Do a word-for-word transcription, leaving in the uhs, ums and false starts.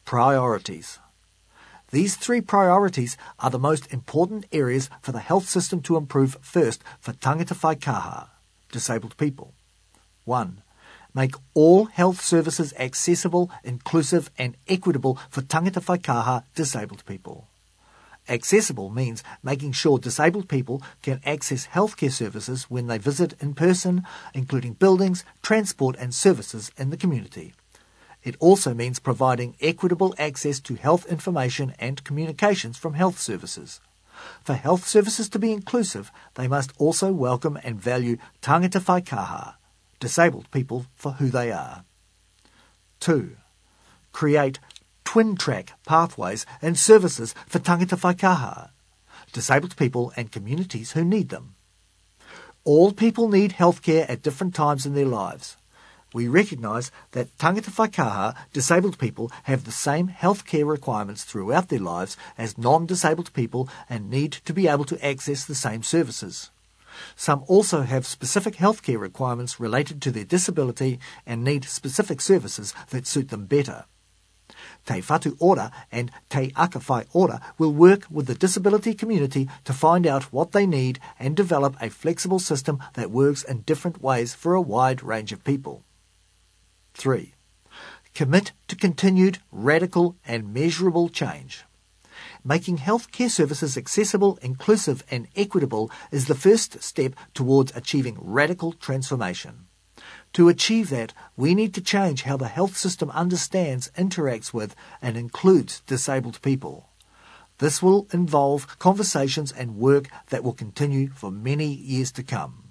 priorities. These three priorities are the most important areas for the health system to improve first for tangata whaikaha, disabled people. one. Make all health services accessible, inclusive and equitable for tangata whaikaha, disabled people. Accessible means making sure disabled people can access healthcare services when they visit in person, including buildings, transport and services in the community. It also means providing equitable access to health information and communications from health services. For health services to be inclusive, they must also welcome and value tangata whaikaha, disabled people for who they are. two. Create twin-track pathways and services for tangata whaikaha, disabled people and communities who need them. All people need healthcare at different times in their lives. We recognise that tangata whaikaha, disabled people, have the same healthcare requirements throughout their lives as non-disabled people and need to be able to access the same services. Some also have specific healthcare requirements related to their disability and need specific services that suit them better. Te Whatu Ora and Te Aka Whai Ora will work with the disability community to find out what they need and develop a flexible system that works in different ways for a wide range of people. three. Commit to continued, radical and measurable change. Making health care services accessible, inclusive and equitable is the first step towards achieving radical transformation. To achieve that, we need to change how the health system understands, interacts with and includes disabled people. This will involve conversations and work that will continue for many years to come.